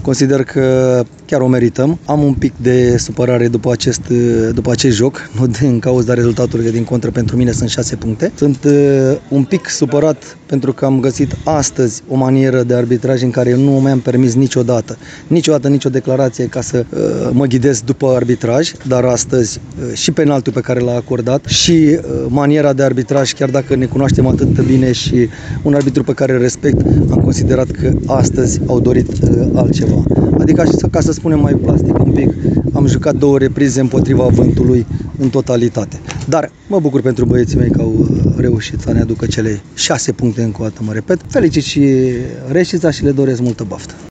Consider că chiar o merităm. Am un pic de supărare după acest joc, nu din cauza rezultatului, din contră pentru mine sunt 6 puncte. Sunt un pic supărat pentru că am găsit astăzi o manieră de arbitraj în care nu mi-am permis niciodată nicio declarație ca să mă ghidez după arbitraj, dar astăzi și penaltul pe care l-a acordat și maniera de arbitraj, chiar dacă ne cunoaștem atât de bine și un arbitru pe care îl respect, am considerat că astăzi au dorit altceva. Adică, ca să spunem mai plastic un pic, am jucat 2 reprize împotriva vântului în totalitate. Dar mă bucur pentru băieții mei că au reușit să ne aducă cele 6 puncte încă o dată, mă repet. Felicit și Reșița și le doresc multă baftă.